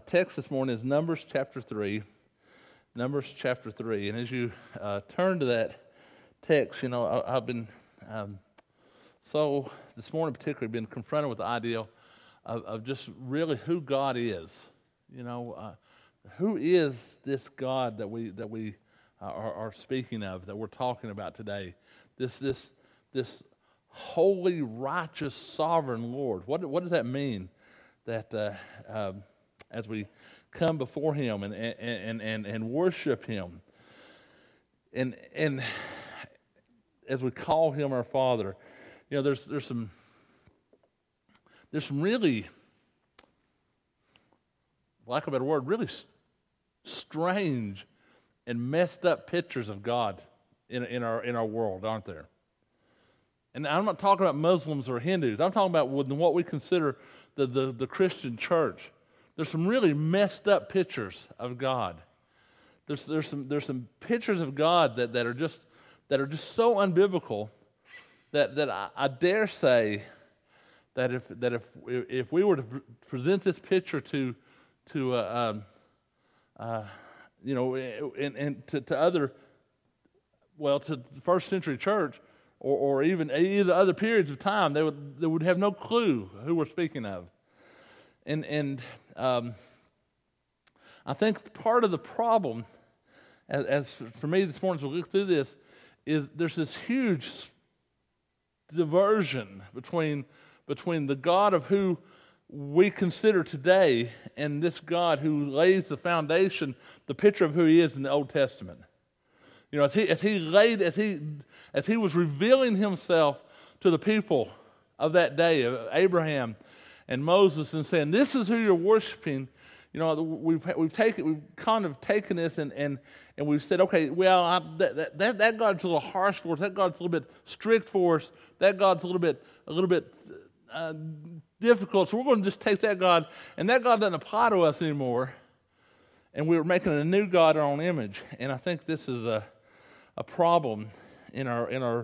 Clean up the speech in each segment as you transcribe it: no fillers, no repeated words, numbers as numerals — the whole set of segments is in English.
text this morning is Numbers chapter 3. Numbers chapter 3. And as you turn to that text, I've been so this morning particularly been confronted with the idea of just really who God is. Who is this God that we are speaking of, that we're talking about today? This holy, righteous, sovereign Lord. What does that mean? That as we come before Him and worship Him, and as we call Him our Father, there's some really, lack of a better word, really strange and messed up pictures of God in our world, aren't there? And I'm not talking about Muslims or Hindus. I'm talking about what we consider the Christian church. There's some really messed up pictures of God. There's some pictures of God that are just so unbiblical that I dare say that if we were to present this picture to other, to the first century church, or even either other periods of time, they would have no clue who we're speaking of. And I think part of the problem, as for me this morning as we look through this, is there's this huge diversion between the God of who we consider today and this God who lays the foundation, the picture of who He is in the Old Testament. As he was revealing Himself to the people of that day, of Abraham and Moses, and saying, "This is who you're worshiping." We've kind of taken this and we've said, okay, well, that God's a little harsh for us. That God's a little bit strict for us. That God's a little bit difficult. So we're going to just take that God, and that God doesn't apply to us anymore. And we're making a new God in our own image. And I think this is a problem in our.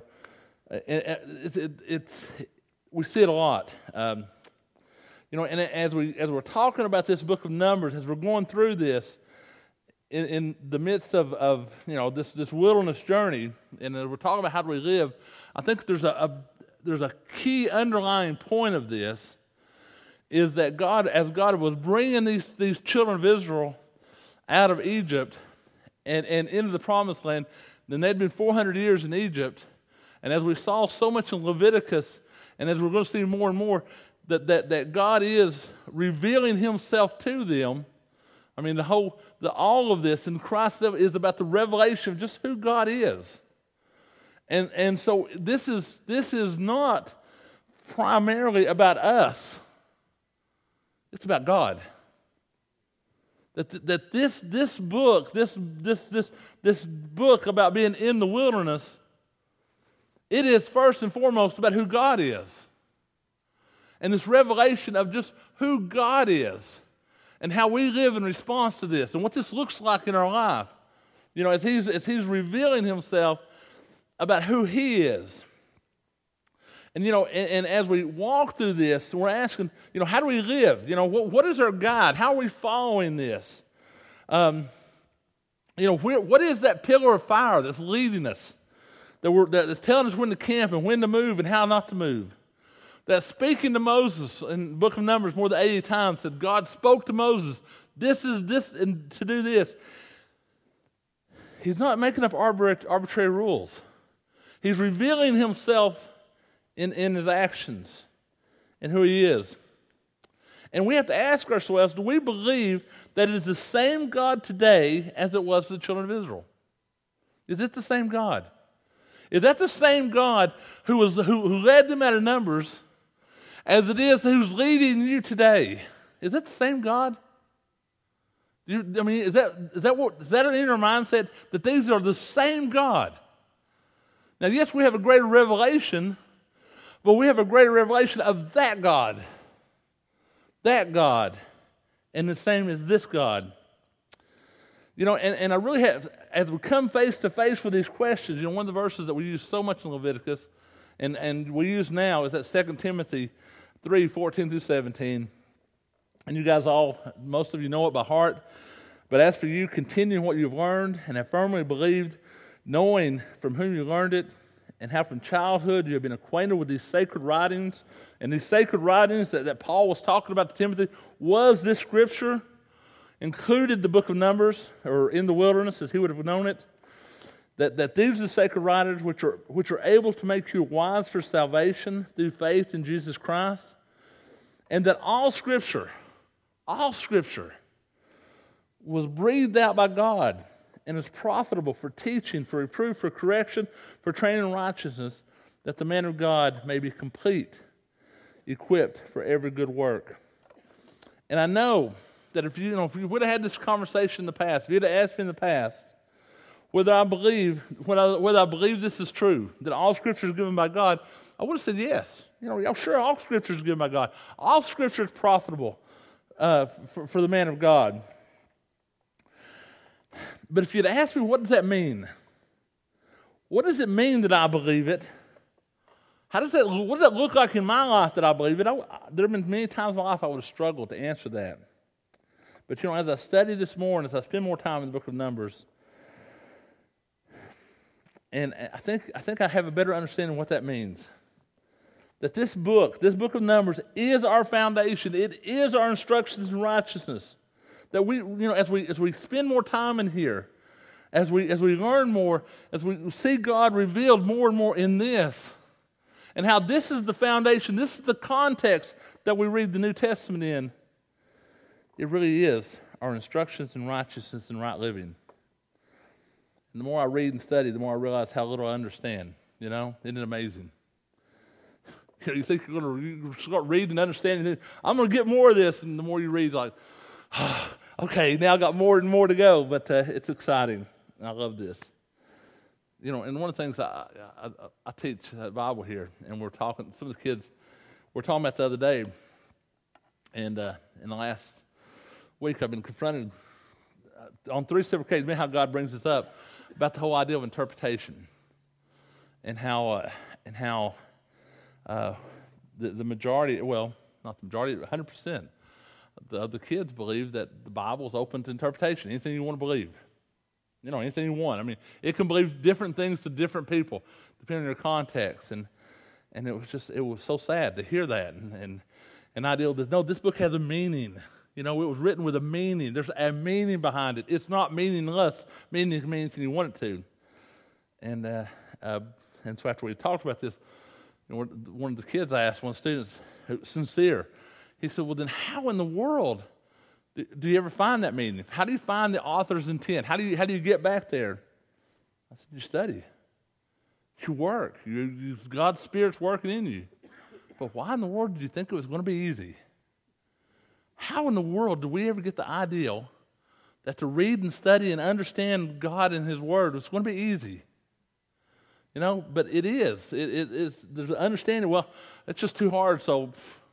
We see it a lot. And as we're talking about this book of Numbers, as we're going through this, in the midst of this wilderness journey, and as we're talking about how do we live, I think there's a key underlying point of this, is that as God was bringing these children of Israel out of Egypt and into the Promised Land, then they'd been 400 years in Egypt, and as we saw so much in Leviticus, and as we're going to see more and more, that God is revealing Himself to them. I mean, all of this in Christ is about the revelation of just who God is. And so this is not primarily about us. It's about God. That this book about being in the wilderness, it is first and foremost about who God is. And this revelation of just who God is and how we live in response to this and what this looks like in our life. As He's revealing Himself about who He is. And as we walk through this, we're asking, how do we live? What is our guide? How are we following this? What is that pillar of fire that's leading us? That's telling us when to camp and when to move and how not to move. That's speaking to Moses in the book of Numbers more than 80 times, said God spoke to Moses, this is this, and to do this. He's not making up arbitrary rules. He's revealing Himself in His actions and who He is. And we have to ask ourselves, do we believe that it is the same God today as it was for the children of Israel? Is it the same God? Is that the same God who led them out of Numbers as it is who's leading you today? Is that the same God? Is that an inner mindset that these are the same God? Now, yes, we have a greater revelation, but we have a greater revelation of that God. That God. And the same as this God. And I really have, as we come face to face with these questions, one of the verses that we use so much in Leviticus, and we use now, is that 2 Timothy 3:14 through 17. And you guys all, most of you know it by heart. But as for you, continue in what you've learned and have firmly believed, knowing from whom you learned it, and how from childhood you have been acquainted with these sacred writings. And these sacred writings that Paul was talking about to Timothy was this scripture, included the book of Numbers, or in the wilderness as he would have known it. That these are the sacred writings which are able to make you wise for salvation through faith in Jesus Christ. And that all Scripture was breathed out by God and is profitable for teaching, for reproof, for correction, for training in righteousness, that the man of God may be complete, equipped for every good work. And I know that if you would have had this conversation in the past, if you'd have asked me in the past whether I believe this is true, that all Scripture is given by God, I would have said yes. Sure, all Scripture is given by God. All Scripture is profitable for the man of God. But if you'd asked me, what does that mean? What does it mean that I believe it? What does that look like in my life that I believe it? There have been many times in my life I would have struggled to answer that. But as I study this more and as I spend more time in the book of Numbers, and I think I have a better understanding of what that means. That this book of Numbers, is our foundation. It is our instructions in righteousness. That we, as we spend more time in here, as we learn more, as we see God revealed more and more in this, and how this is the foundation, this is the context that we read the New Testament in, it really is our instructions in righteousness and right living. And the more I read and study, the more I realize how little I understand. Isn't it amazing? You think you're going to start reading and understanding, I'm going to get more of this, and the more you read, like, okay, now I got more and more to go, but it's exciting. I love this. And one of the things I teach Bible here, and we're talking, some of the kids were talking about the other day, and in the last week I've been confronted on 3 separate occasions, how God brings us up about the whole idea of interpretation, and how the majority, well, not the majority, 100% of the kids believe that the Bible is open to interpretation. Anything you want to believe. Anything you want. I mean, it can believe different things to different people, depending on your context. And it was so sad to hear that. And I deal with this. No, this book has a meaning. It was written with a meaning. There's a meaning behind it. It's not meaningless. Meaning means you want it to. And so after we talked about this, one of the kids asked, one of the students, sincere, he said, well, then how in the world do you ever find that meaning? How do you find the author's intent? How do you get back there? I said, you study. You work. God's Spirit's working in you. But why in the world did you think it was going to be easy? How in the world do we ever get the ideal that to read and study and understand God and His Word was going to be easy? But it is. It's there's an understanding, well, it's just too hard, so...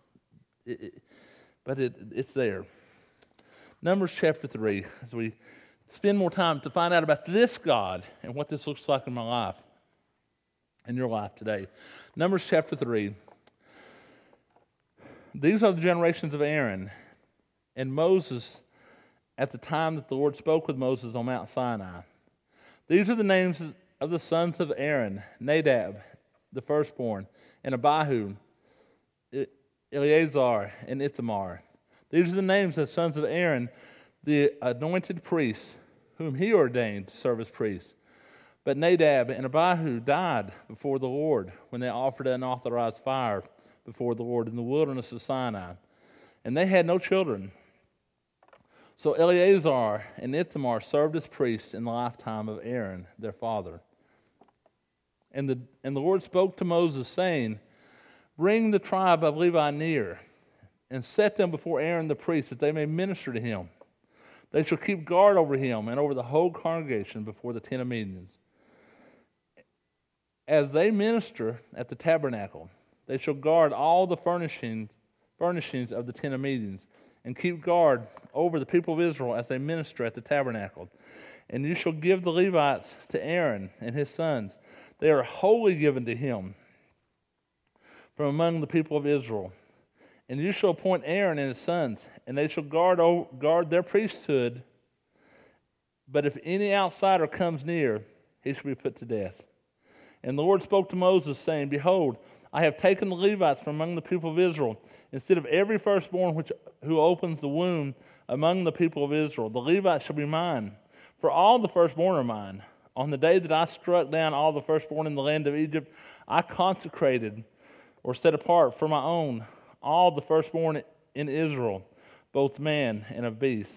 But it's there. Numbers chapter 3, as we spend more time to find out about this God and what this looks like in my life, in your life today. Numbers chapter 3. These are the generations of Aaron and Moses at the time that the Lord spoke with Moses on Mount Sinai. These are the names of the sons of Aaron: Nadab, the firstborn, and Abihu, Eleazar, and Ithamar. These are the names of the sons of Aaron, the anointed priests, whom he ordained to serve as priests. But Nadab and Abihu died before the Lord when they offered unauthorized fire before the Lord in the wilderness of Sinai. And they had no children. So Eleazar and Ithamar served as priests in the lifetime of Aaron, their father. And the Lord spoke to Moses, saying, bring the tribe of Levi near, and set them before Aaron the priest, that they may minister to him. They shall keep guard over him and over the whole congregation before the tent of meetings. As they minister at the tabernacle, they shall guard all the furnishings of the tent of meetings, and keep guard over the people of Israel as they minister at the tabernacle. And you shall give the Levites to Aaron and his sons. They are wholly given to him from among the people of Israel. And you shall appoint Aaron and his sons, and they shall guard their priesthood. But if any outsider comes near, he shall be put to death. And the Lord spoke to Moses, saying, Behold, I have taken the Levites from among the people of Israel, instead of every firstborn who opens the womb among the people of Israel. The Levites shall be mine, for all the firstborn are mine. On the day that I struck down all the firstborn in the land of Egypt, I consecrated or set apart for my own all the firstborn in Israel, both man and of beast.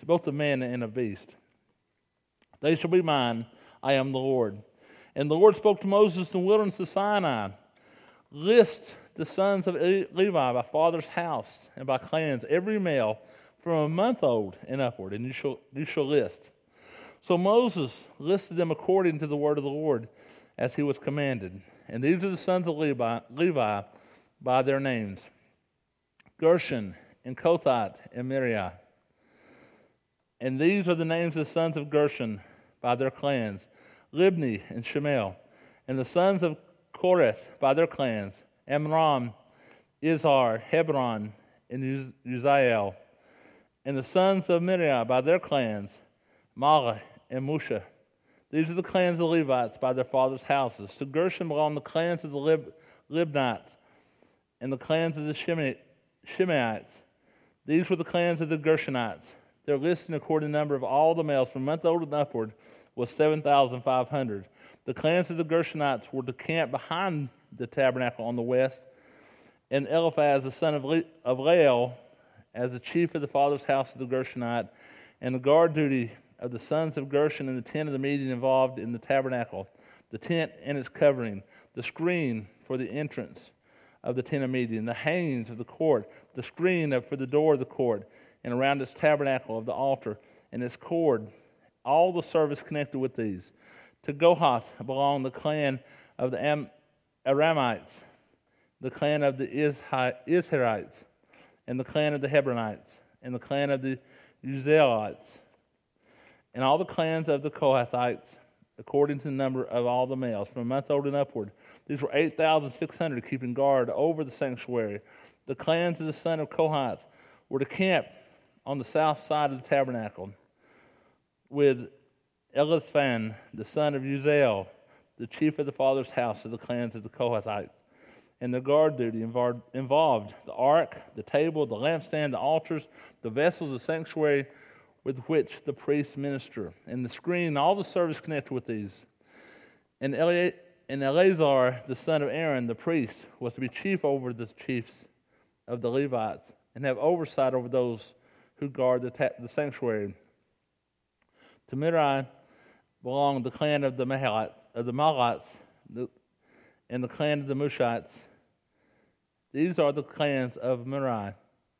They shall be mine. I am the Lord. And the Lord spoke to Moses in the wilderness of Sinai. List the sons of Levi by father's house and by clans, every male from a month old and upward, and you shall list. So Moses listed them according to the word of the Lord, as he was commanded. And these are the sons of Levi by their names: Gershon and Kohath and Merari. And these are the names of the sons of Gershon by their clans: Libni and Shemel. And the sons of Korath by their clans: Amram, Izhar, Hebron, and Uzziel. And the sons of Merari by their clans: Mahli and Musha. These are the clans of the Levites by their fathers' houses. To Gershon belong the clans of the Libnites and the clans of the Shimeites. These were the clans of the Gershonites. Their listing according to the number of all the males from month old and upward was 7,500. The clans of the Gershonites were to camp behind the tabernacle on the west, and Eliphaz, the son of Lael, as the chief of the father's house of the Gershonite, and the guard duty of the sons of Gershon in the tent of the meeting involved in the tabernacle, the tent and its covering, the screen for the entrance of the tent of meeting, the hangings of the court, the screen for the door of the court, and around its tabernacle of the altar and its cord, all the service connected with these. To Kohath belonged the clan of the Aramites, the clan of the Izharites, and the clan of the Hebronites, and the clan of the Uzzielites, and all the clans of the Kohathites, according to the number of all the males, from a month old and upward. These were 8,600, keeping guard over the sanctuary. The clans of the son of Kohath were to camp on the south side of the tabernacle, with Eliphan, the son of Uzziel, the chief of the father's house of the clans of the Kohathites. And the guard duty involved the ark, the table, the lampstand, the altars, the vessels of the sanctuary with which the priests minister, and the screen, and all the service connected with these. And Eleazar, the son of Aaron, the priest, was to be chief over the chiefs of the Levites, and have oversight over those who guard the sanctuary. To Merari belonged the clan of the Mahlites, and the clan of the Mushites. These are the clans of Merari.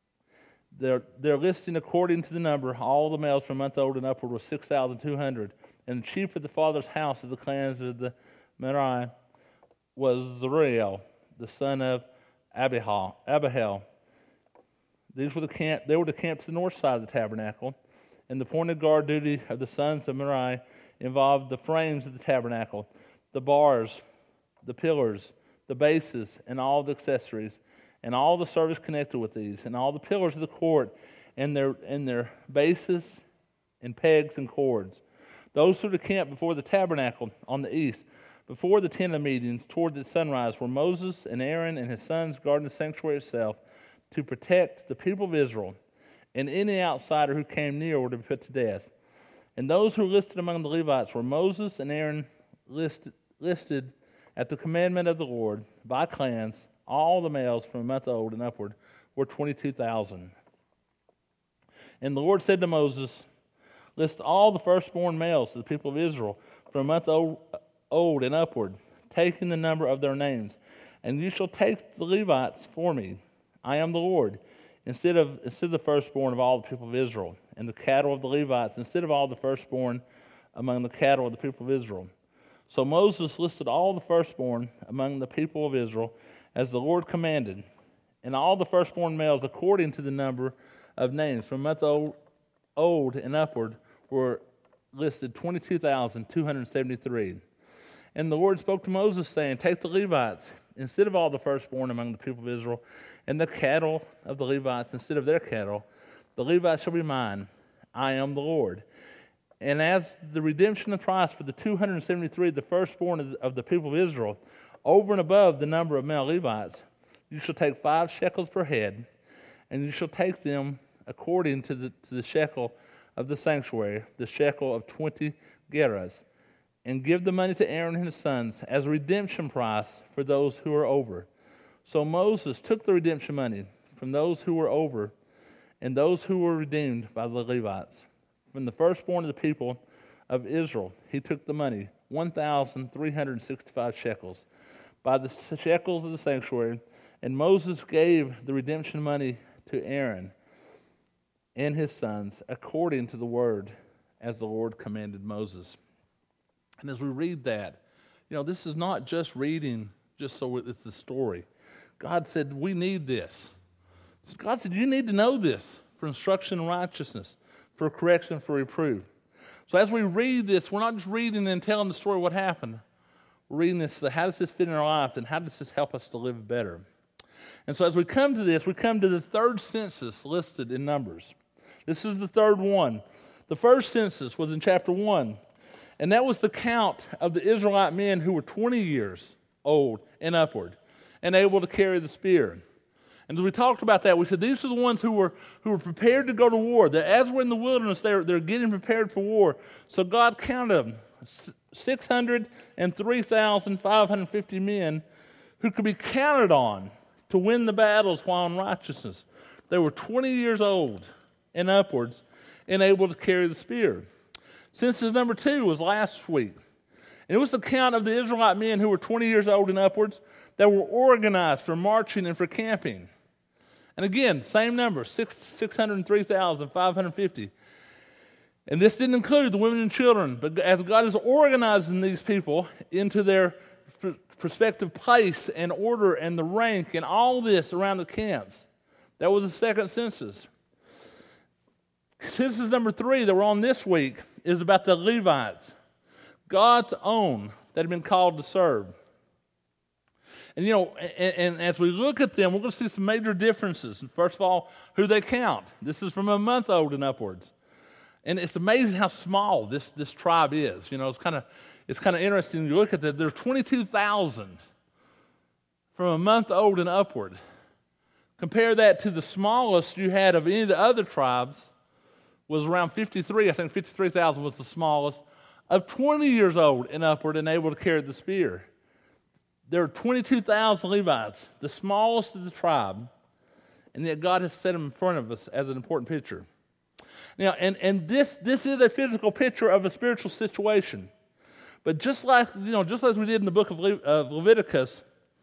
Their listing according to the number, all the males from month old and upward was 6,200. And the chief of the father's house of the clans of the Merari was Zuriel, the son of Abihail. They were to camp to the north side of the tabernacle, and the appointed guard duty of the sons of Merari involved the frames of the tabernacle, the bars, the pillars, the bases, and all the accessories, and all the service connected with these, and all the pillars of the court, and their bases, and pegs and cords. Those who were to camp before the tabernacle on the east, before the tent of meetings, toward the sunrise, were Moses and Aaron and his sons guarding the sanctuary itself to protect the people of Israel, and any outsider who came near were to be put to death. And those who were listed among the Levites were Moses and Aaron, listed at the commandment of the Lord by clans. All the males from a month old and upward were 22,000. And the Lord said to Moses, list all the firstborn males of the people of Israel from a month old and upward, taking the number of their names. And you shall take the Levites for me. I am the Lord, instead of the firstborn of all the people of Israel, and the cattle of the Levites, instead of all the firstborn among the cattle of the people of Israel. So Moses listed all the firstborn among the people of Israel, as the Lord commanded, and all the firstborn males according to the number of names from month old and upward were listed 22,273. And the Lord spoke to Moses, saying, take the Levites instead of all the firstborn among the people of Israel, and the cattle of the Levites instead of their cattle. The Levites shall be mine. I am the Lord. And as the redemption of price for the 273, the firstborn of the people of Israel, over and above the number of male Levites, you shall take 5 shekels per head, and you shall take them according to the shekel of the sanctuary, the shekel of 20 gerahs, and give the money to Aaron and his sons as a redemption price for those who are over. So Moses took the redemption money from those who were over and those who were redeemed by the Levites. From the firstborn of the people of Israel, he took the money, 1,365 shekels, by the shekels of the sanctuary, and Moses gave the redemption money to Aaron and his sons according to the word as the Lord commanded Moses. And as we read that, this is not just reading just so it's the story. God said, we need this. God said, you need to know this for instruction in righteousness, for correction, for reproof. So as we read this, we're not just reading and telling the story of what happened. We're reading this, how does this fit in our lives, and how does this help us to live better? And so as we come to this, we come to the third census listed in Numbers. This is the third one. The first census was in chapter 1, and that was the count of the Israelite men who were 20 years old and upward and able to carry the spear. And as we talked about that, we said these are the ones who were prepared to go to war. That as we're in the wilderness, they're getting prepared for war. So God counted them, 603,550 men who could be counted on to win the battles while in righteousness. They were 20 years old and upwards and able to carry the spear. Census number 2 was last week. And it was the count of the Israelite men who were 20 years old and upwards that were organized for marching and for camping. And again, same number, 603,550. And this didn't include the women and children, but as God is organizing these people into their prospective place and order and the rank and all this around the camps, that was the second census. Census number 3 that we're on this week is about the Levites, God's own that have been called to serve. And and as we look at them, we're going to see some major differences. First of all, who they count. This is from a month old and upwards. And it's amazing how small this tribe is. It's kind of interesting to look at that. There's 22,000 from a month old and upward. Compare that to the smallest you had of any of the other tribes was around 53. I think 53,000 was the smallest of 20 years old and upward and able to carry the spear. There are 22,000 Levites, the smallest of the tribe, and yet God has set them in front of us as an important picture. Now, and this is a physical picture of a spiritual situation. But just like we did in the book of Leviticus,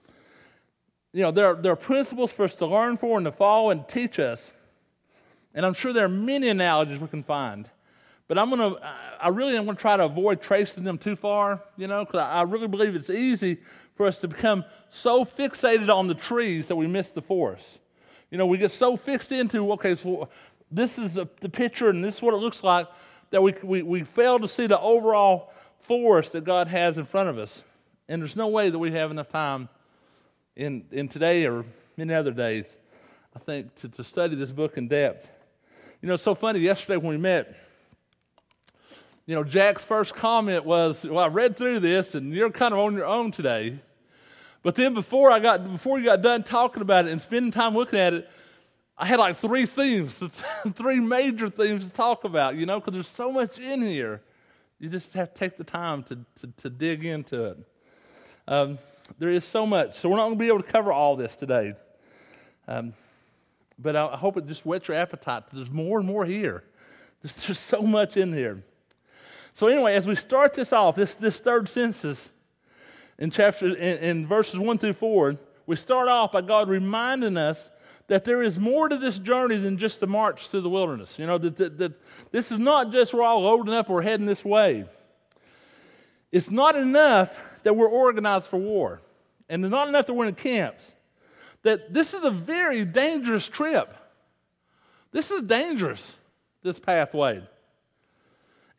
there are principles for us to learn for and to follow and teach us. And I'm sure there are many analogies we can find. But I really am going to try to avoid tracing them too far, because I really believe it's easy for us to become so fixated on the trees that we miss the forest. We get so fixed into, okay, so this is the picture and this is what it looks like, that we fail to see the overall forest that God has in front of us. And there's no way that we have enough time in today or many other days, I think, to study this book in depth. It's so funny, yesterday when we met, Jack's first comment was, well, I read through this and you're kind of on your own today. But then before you got done talking about it and spending time looking at it, I had like 3 themes, 3 major themes to talk about, because there's so much in here. You just have to take the time to dig into it. There is so much. So we're not going to be able to cover all this today. But I hope it just whets your appetite. There's more and more here. There's so much in here. So anyway, as we start this off, this third census in verses 1 through 4, we start off by God reminding us that there is more to this journey than just a march through the wilderness. That this is not just we're all loading up, we're heading this way. It's not enough that we're organized for war. And it's not enough that we're in camps. That this is a very dangerous trip. This is dangerous, this pathway.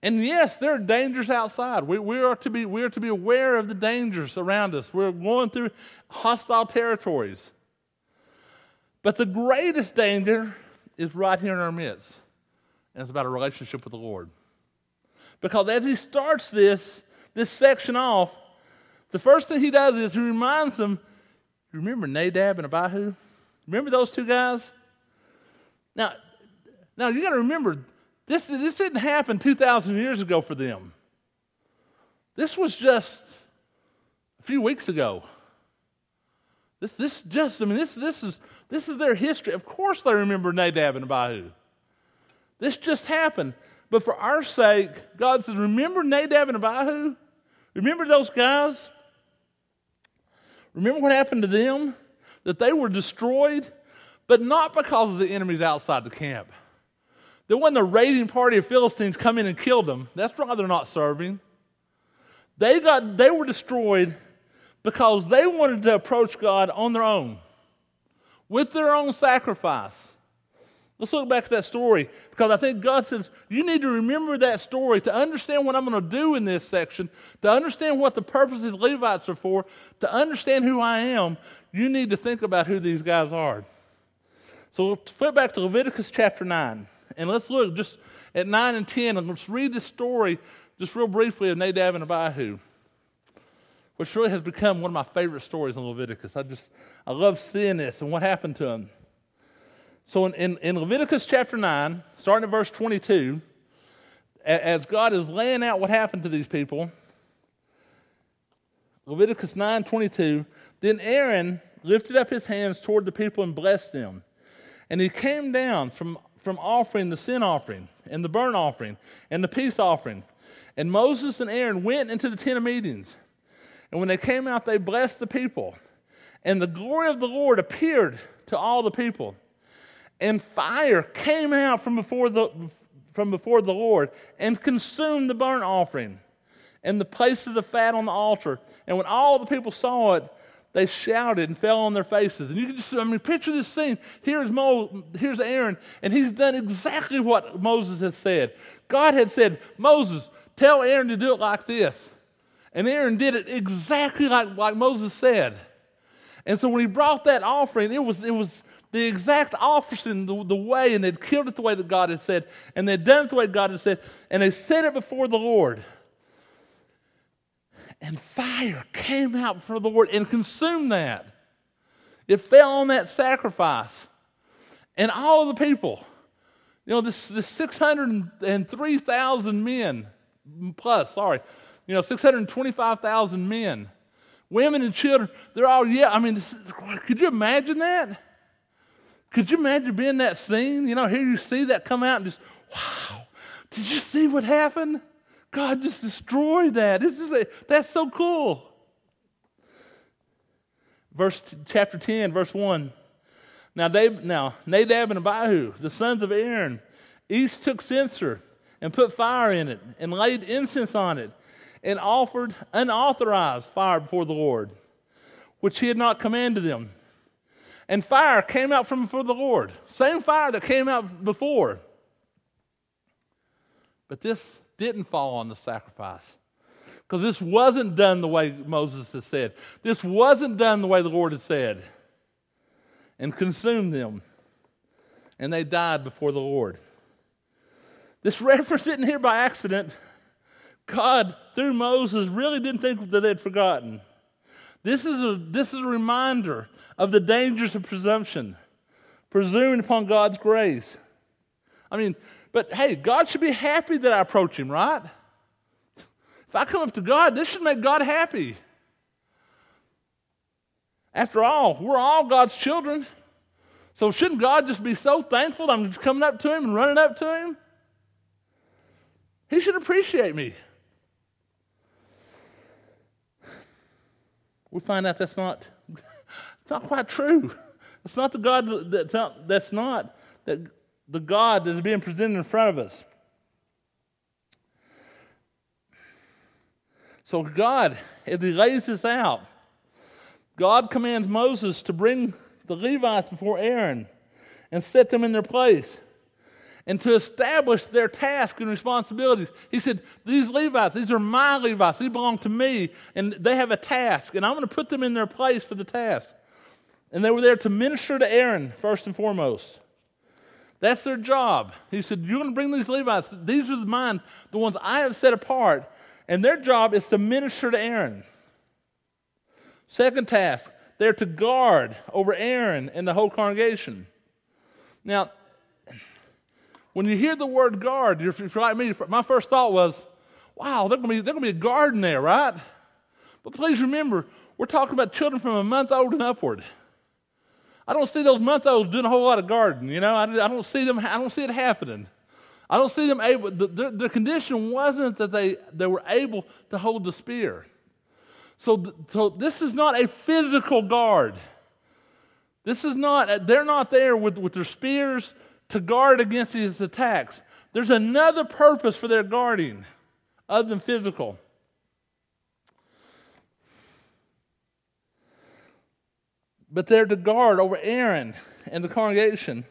And yes, there are dangers outside. We are to be aware of the dangers around us. We're going through hostile territories. But the greatest danger is right here in our midst. And it's about a relationship with the Lord. Because as he starts this section off, the first thing he does is he reminds them, remember Nadab and Abihu? Remember those two guys? Now you got to remember, this didn't happen 2,000 years ago for them. This was just a few weeks ago. This is their history. Of course they remember Nadab and Abihu. This just happened. But for our sake, God says, remember Nadab and Abihu? Remember those guys? Remember what happened to them? That they were destroyed, but not because of the enemies outside the camp. There wasn't a raiding party of Philistines come in and killed them. That's why they're not serving. They were destroyed because they wanted to approach God on their own, with their own sacrifice. Let's look back at that story, because I think God says, you need to remember that story to understand what I'm going to do in this section, to understand what the purpose of the Levites are for, to understand who I am. You need to think about who these guys are. So we'll flip back to Leviticus chapter 9, and let's look just at 9 and 10, and let's read this story just real briefly of Nadab and Abihu, which really has become one of my favorite stories in Leviticus. I love seeing this and what happened to them. So in Leviticus chapter 9, starting at verse 22, as God is laying out what happened to these people, Leviticus 9:22, then Aaron lifted up his hands toward the people and blessed them. And he came down from offering the sin offering and the burnt offering and the peace offering. And Moses and Aaron went into the tent of meetings. And when they came out, they blessed the people. And the glory of the Lord appeared to all the people. And fire came out from before the Lord and consumed the burnt offering and the places of fat on the altar. And when all the people saw it, they shouted and fell on their faces. And you can just, picture this scene. Here's Aaron, and he's done exactly what Moses had said. God had said, Moses, tell Aaron to do it like this. And Aaron did it exactly like Moses said. And so when he brought that offering, it was the exact offering the way, and they'd killed it the way that God had said, and they'd done it the way God had said, and they set it before the Lord. And fire came out before the Lord and consumed that. It fell on that sacrifice. And all of the people, this 603,000 men plus, 625,000 men, women and children, they're all, could you imagine that? Could you imagine being in that scene? Here you see that come out and just, wow, did you see what happened? God just destroyed that. That's so cool. Chapter 10, verse 1. Now Nadab and Abihu, the sons of Aaron, each took censer and put fire in it and laid incense on it and offered unauthorized fire before the Lord, which he had not commanded them. And fire came out from before the Lord. Same fire that came out before. But this didn't fall on the sacrifice. Because this wasn't done the way Moses had said. This wasn't done the way the Lord had said. And consumed them. And they died before the Lord. This reference isn't here by accident. God, through Moses, really didn't think that they'd forgotten. This is a reminder of the dangers of presumption, presuming upon God's grace. But hey, God should be happy that I approach him, right? If I come up to God, this should make God happy. After all, we're all God's children. So shouldn't God just be so thankful that I'm just coming up to him and running up to him? He should appreciate me. We find out that's not quite true. It's not the God the God that is being presented in front of us. So God, as he lays this out, God commands Moses to bring the Levites before Aaron and set them in their place. and to establish their tasks and responsibilities. He said, these Levites, these are my Levites. They belong to me, and they have a task, and I'm going to put them in their place for the task. And they were there to minister to Aaron, first and foremost. That's their job. He said, you're going to bring these Levites. These are mine, the ones I have set apart, and their job is to minister to Aaron. Second task, they're to guard over Aaron and the whole congregation. Now, when you hear the word guard, if you're like me, my first thought was, wow, there's going to be a guard in there, right? But please remember, we're talking about children from a month old and upward. I don't see those month-olds doing a whole lot of guarding, you know. I don't see it happening. I don't see them able. Their condition wasn't that they were able to hold the spear. So this is not a physical guard. This is not. They're not there with their spears to guard against these attacks. There's another purpose for their guarding other than physical. But they're to guard over Aaron and the congregation.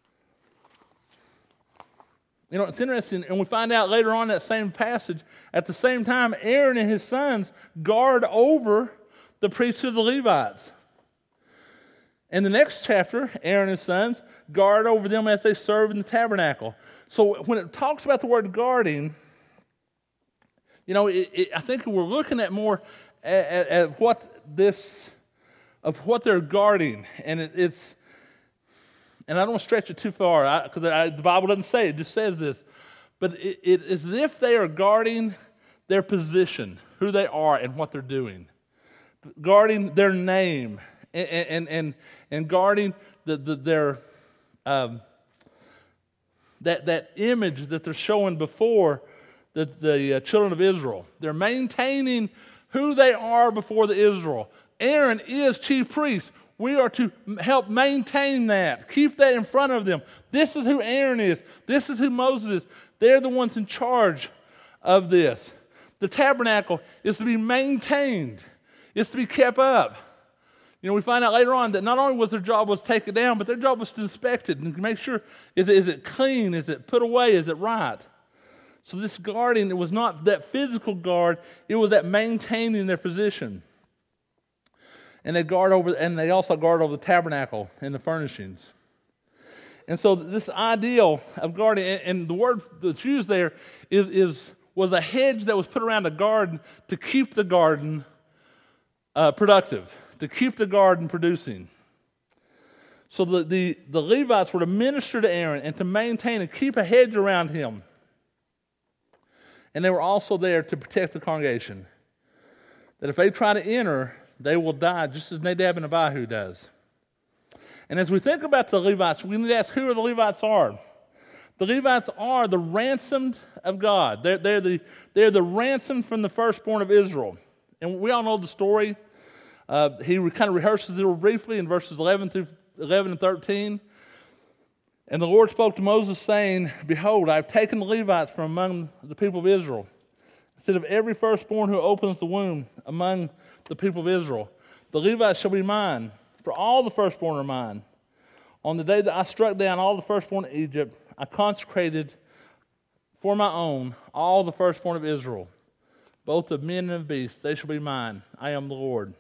You know, it's interesting, and we find out later on in that same passage, at the same time, Aaron and his sons guard over the priests of the Levites. In the next chapter, Aaron and his sons guard over them as they serve in the tabernacle. So when it talks about the word guarding, you know, I think we're looking at more at what this... of what they're guarding, and it's, and I don't want to stretch it too far because the Bible doesn't say it; just says this. But it is as if they are guarding their position, who they are, and what they're doing, guarding their name, and guarding their that image that they're showing before the children of Israel. They're maintaining who they are before the Israel. Aaron is chief priest. We are to help maintain that. Keep that in front of them. This is who Aaron is. This is who Moses is. They're the ones in charge of this. The tabernacle is to be maintained. It's to be kept up. You know, we find out later on that not only was their job was to take it down, but their job was to inspect it and to make sure, is it clean? Is it put away? Is it right? So this guarding, it was not that physical guard. It was that maintaining their position. And they also guard over the tabernacle and the furnishings. And so this ideal of guarding, and the word that's used there was a hedge that was put around the garden to keep the garden productive, to keep the garden producing. So the Levites were to minister to Aaron and to maintain and keep a hedge around him. And they were also there to protect the congregation. That if they try to enter, they will die just as Nadab and Abihu does. And as we think about the Levites, we need to ask who the Levites are. The Levites are the ransomed of God. They're the ransomed from the firstborn of Israel. And we all know the story. He kind of rehearses it briefly in verses 11 and 13. And the Lord spoke to Moses, saying, Behold, I have taken the Levites from among the people of Israel, instead of every firstborn who opens the womb among the people of Israel. The Levites shall be mine, for all the firstborn are mine. On the day that I struck down all the firstborn of Egypt, I consecrated for my own all the firstborn of Israel, both of men and of beasts. They shall be mine. I am the Lord.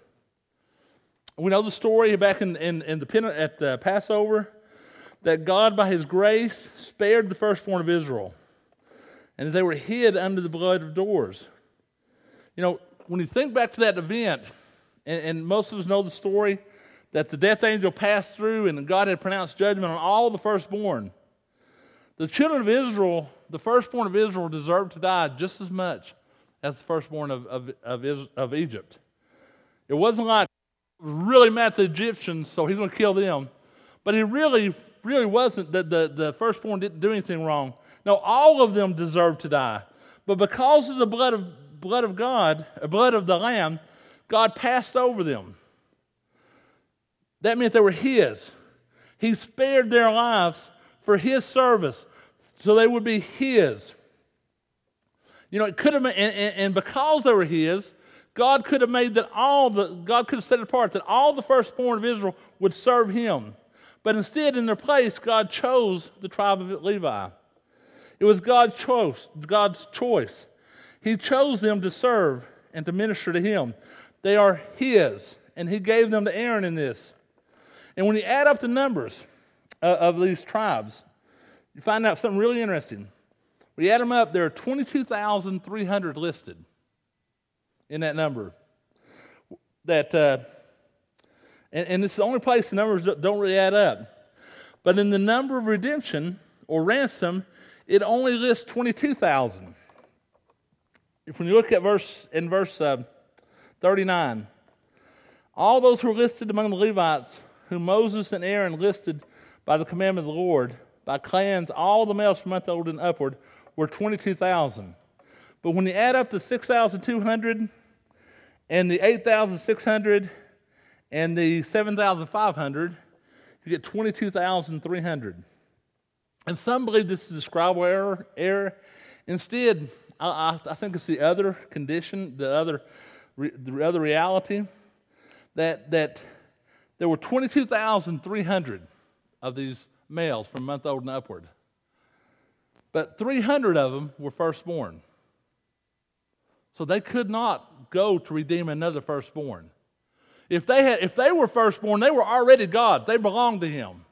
We know the story back at the Passover, that God, by His grace, spared the firstborn of Israel, and they were hid under the blood of doors. You know, when you think back to that event, and most of us know the story, that the death angel passed through and God had pronounced judgment on all the firstborn. The children of Israel, the firstborn of Israel, deserved to die just as much as the firstborn of Egypt. It wasn't like really mad at the Egyptians, so he's going to kill them. But he really wasn't that the firstborn didn't do anything wrong. No, all of them deserved to die. But because of the blood of God, blood of the Lamb, God passed over them. That meant they were His. He spared their lives for His service, so they would be His. You know, it could have been, and because they were His, God could have made that God could have set it apart that all the firstborn of Israel would serve Him. But instead, in their place, God chose the tribe of Levi. It was God's choice. He chose them to serve and to minister to him. They are his, and he gave them to Aaron in this. And when you add up the numbers of these tribes, you find out something really interesting. When you add them up, there are 22,300 listed in that number. And it's the only place the numbers don't really add up. But in the number of redemption or ransom, it only lists 22,000. When you look at verse 39, all those who were listed among the Levites, whom Moses and Aaron listed by the commandment of the Lord, by clans, all the males from month old and upward, were 22,000. But when you add up the 6,200 and the 8,600 and the 7,500, you get 22,300. And some believe this is a scribal error. Instead, I think it's the other condition, the other reality, that there were 22,300 of these males from month old and upward. But 300 of them were firstborn. So they could not go to redeem another firstborn. If they were firstborn, they were already God. They belonged to him.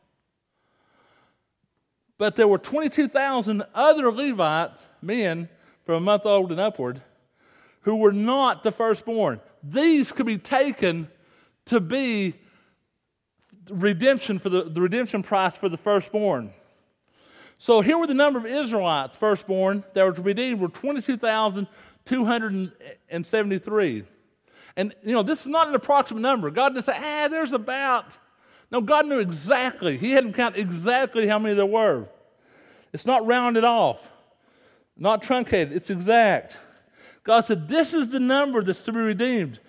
But there were 22,000 other Levites, men from a month old and upward, who were not the firstborn. These could be taken to be redemption for the redemption price for the firstborn. So here were the number of Israelites, firstborn, that were to be redeemed were 22,273. And, this is not an approximate number. God didn't say, there's about. No, God knew exactly. He hadn't counted exactly how many there were. It's not rounded off, not truncated. It's exact. God said, this is the number that's to be redeemed,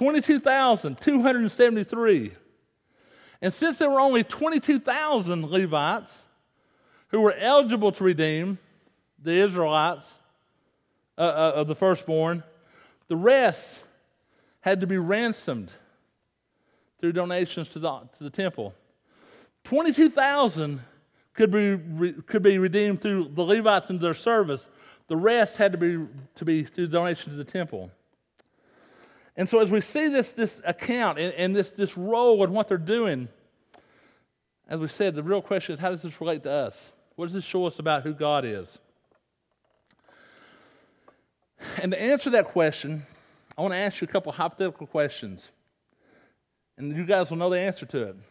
22,273. And since there were only 22,000 Levites who were eligible to redeem the Israelites of the firstborn, the rest had to be ransomed through donations to the temple. 22,000 could be redeemed through the Levites and their service. The rest had to be through donation to the temple. And so as we see this account and this role and what they're doing, as we said, the real question is, how does this relate to us? What does this show us about who God is? And to answer that question, I want to ask you a couple hypothetical questions. And you guys will know the answer to it.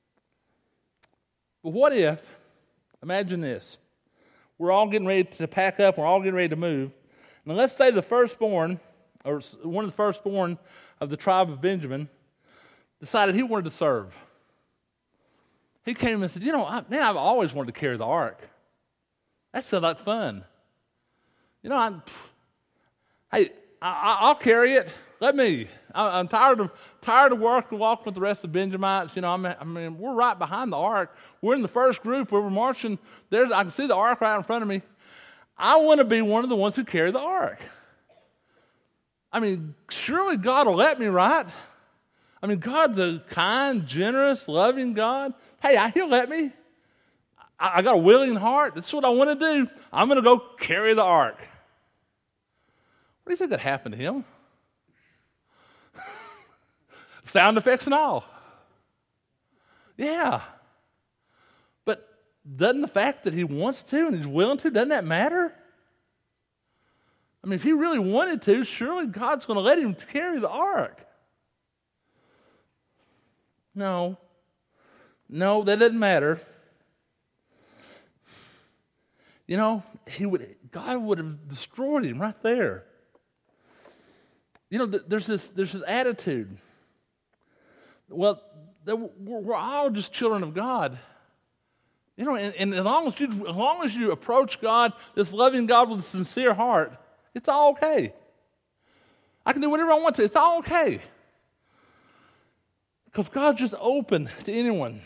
But what if, imagine this, we're all getting ready to pack up, we're all getting ready to move, and let's say the firstborn, or one of the firstborn of the tribe of Benjamin, decided he wanted to serve. He came and said, I've always wanted to carry the ark. That sounds like fun. I'll carry it. Let me. I'm tired of walking with the rest of the Benjamites. We're right behind the ark. We're in the first group where we're marching. I can see the ark right in front of me. I want to be one of the ones who carry the ark. Surely God will let me, right? God's a kind, generous, loving God. Hey, He'll let me. I got a willing heart. That's what I want to do. I'm going to go carry the ark. What do you think would happen to him? Sound effects and all. Yeah. But doesn't the fact that he wants to and he's willing to, doesn't that matter? If he really wanted to, surely God's going to let him carry the ark. No, that doesn't matter. God would have destroyed him right there. There's this attitude. Well, we're all just children of God. And as long as you approach God, this loving God with a sincere heart, it's all okay. I can do whatever I want to. It's all okay. Because God's just open to anyone.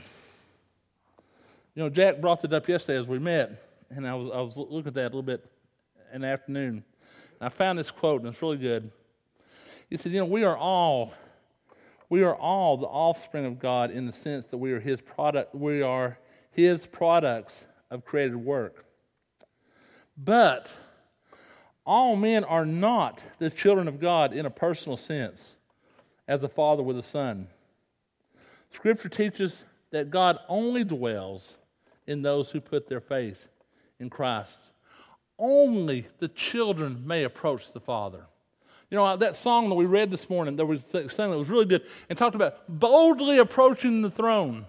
Jack brought it up yesterday as we met, and I was looking at that a little bit in the afternoon. And I found this quote, and it's really good. He said, we are all the offspring of God in the sense that we are His product. We are His products of created work. But all men are not the children of God in a personal sense, as the Father with the Son. Scripture teaches that God only dwells in those who put their faith in Christ. Only the children may approach the Father. You know, that song that we read this morning, that we sang, that was really good, and talked about boldly approaching the throne.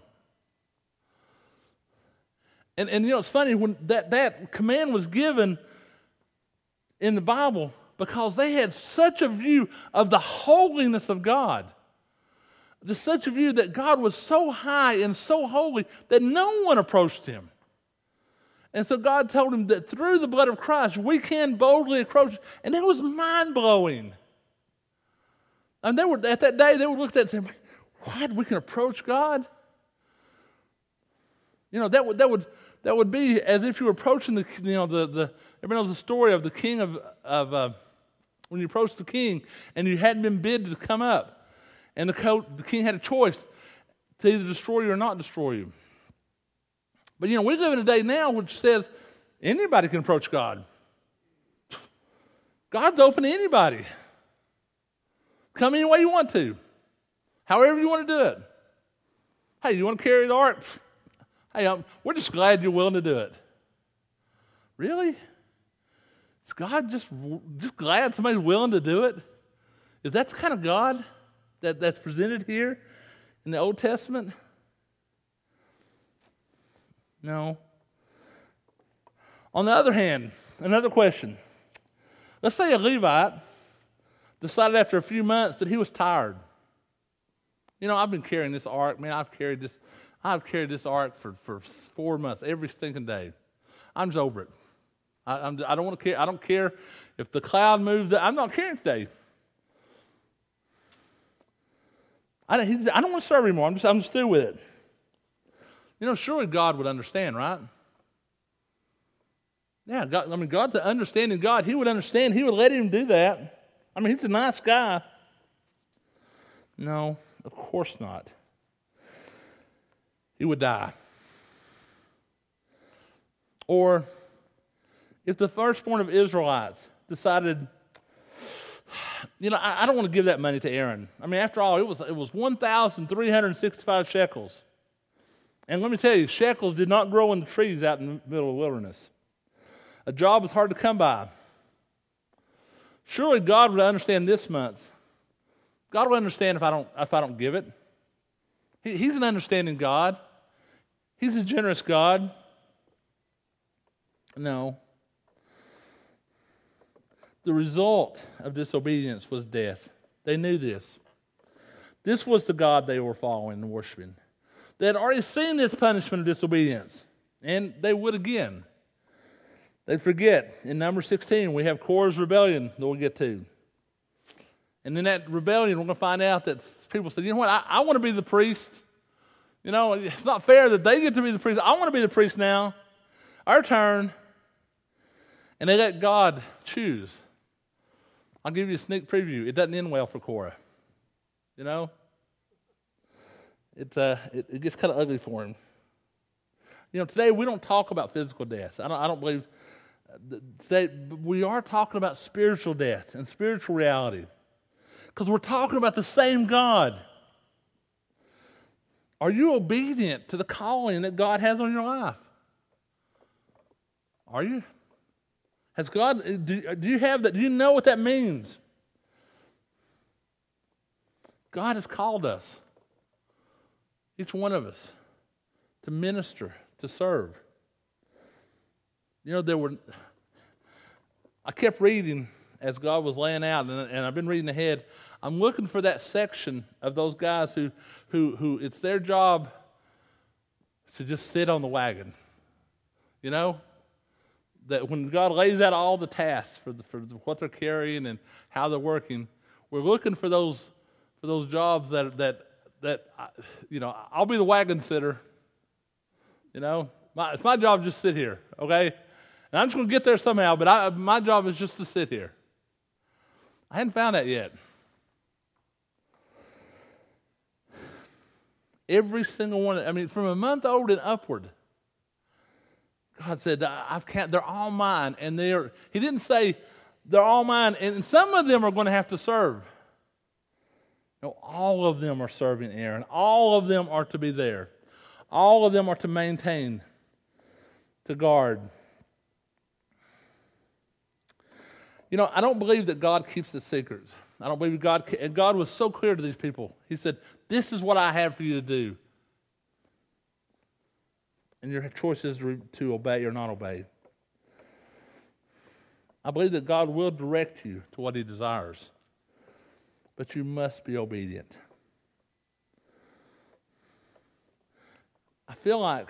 And you know, it's funny, when that command was given in the Bible, because they had such a view of the holiness of God. There's such a view that God was so high and so holy that no one approached him. And so God told him that through the blood of Christ, we can boldly approach. And it was mind-blowing. And they were, at that day, they would look at it and say, what, we can approach God? You know, that would be as if you were approaching everybody knows the story of the king of when you approached the king and you hadn't been bid to come up. And the king had a choice to either destroy you or not destroy you. But, you know, we live in a day now which says anybody can approach God. God's open to anybody. Come any way you want to. However you want to do it. Hey, you want to carry the ark? Hey, we're just glad you're willing to do it. Really? Is God just glad somebody's willing to do it? Is that the kind of God that's presented here in the Old Testament? No. On the other hand, another question. Let's say a Levite decided after a few months that he was tired. You know, I've been carrying this ark. Man, I've carried this ark for 4 months, every stinking day. I'm just over it. I don't want to care. I don't care if the cloud moves. I'm not carrying today. I don't want to serve anymore. I'm just through with it. You know, surely God would understand, right? Yeah, God's an understanding God. He would understand. He would let him do that. I mean, he's a nice guy. No, of course not. He would die. Or if the firstborn of Israelites decided, you know, I don't want to give that money to Aaron. I mean, after all, it was 1,365 shekels. And let me tell you, shekels did not grow in the trees out in the middle of the wilderness. A job is hard to come by. Surely God would understand this month. God will understand if I don't give it. He's an understanding God. He's a generous God. No. The result of disobedience was death. They knew this. This was the God they were following and worshiping. They had already seen this punishment of disobedience, and they would again. They'd forget. In Numbers 16, we have Korah's rebellion that we'll get to. And in that rebellion, we're going to find out that people said, you know what, I want to be the priest. You know, it's not fair that they get to be the priest. I want to be the priest now. Our turn. And they let God choose. I'll give you a sneak preview. It doesn't end well for Korah. You know? It gets kind of ugly for him. You know, today we don't talk about physical death. I don't believe today we are talking about spiritual death and spiritual reality. Because we're talking about the same God. Are you obedient to the calling that God has on your life? Are you? Has God, do you have that? Do you know what that means? God has called us, each one of us, to minister, to serve. You know, I kept reading as God was laying out, and I've been reading ahead. I'm looking for that section of those guys who it's their job to just sit on the wagon. You know? That when God lays out all the tasks for what they're carrying and how they're working, we're looking for those jobs that you know, I'll be the wagon sitter. You know, it's my job to just sit here, okay? And I'm just going to get there somehow, but my job is just to sit here. I hadn't found that yet. Every single one, from a month old and upward, God said, they're all mine. And He didn't say they're all mine, and some of them are going to have to serve. No, all of them are serving Aaron. All of them are to be there. All of them are to maintain, to guard. I don't believe that God keeps the secrets. I don't believe God was so clear to these people. He said, this is what I have for you to do. And your choice is to obey or not obey. I believe that God will direct you to what He desires, but you must be obedient. I feel like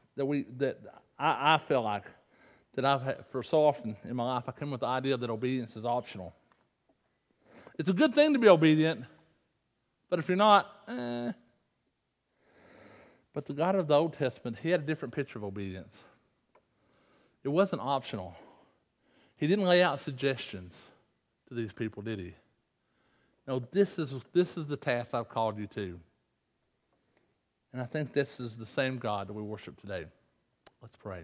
I feel like that I've had, for so often in my life, I come with the idea that obedience is optional. It's a good thing to be obedient, but if you're not, But the God of the Old Testament, He had a different picture of obedience. It wasn't optional. He didn't lay out suggestions to these people, did He? No, this is the task I've called you to. And I think this is the same God that we worship today. Let's pray.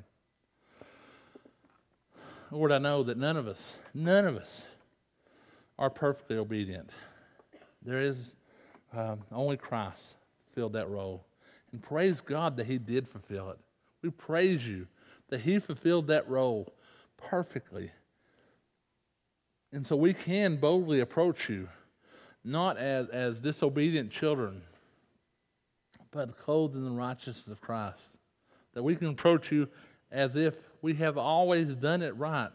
Lord, I know that none of us are perfectly obedient. There is only Christ filled that role. And praise God that He did fulfill it. We praise You that He fulfilled that role perfectly. And so we can boldly approach You, not as disobedient children, but clothed in the righteousness of Christ. That we can approach You as if we have always done it right.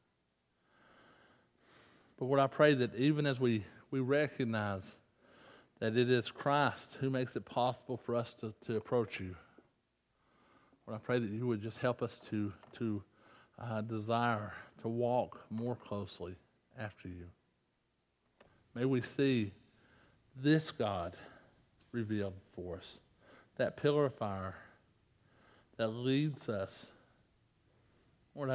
But Lord, I pray that even as we recognize that it is Christ who makes it possible for us to approach You, Lord, I pray that You would just help us to desire to walk more closely after You. May we see this God revealed for us, that pillar of fire that leads us. Lord,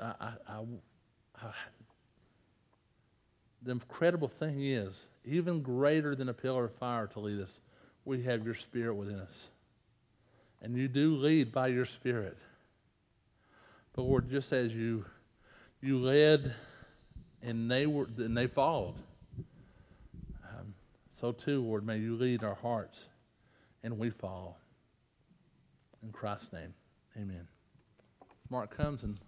the incredible thing is, even greater than a pillar of fire to lead us, we have Your Spirit within us. And You do lead by Your Spirit. But Lord, just as You led and they followed, so too, Lord, may You lead our hearts and we follow. In Christ's name, amen. Mark comes and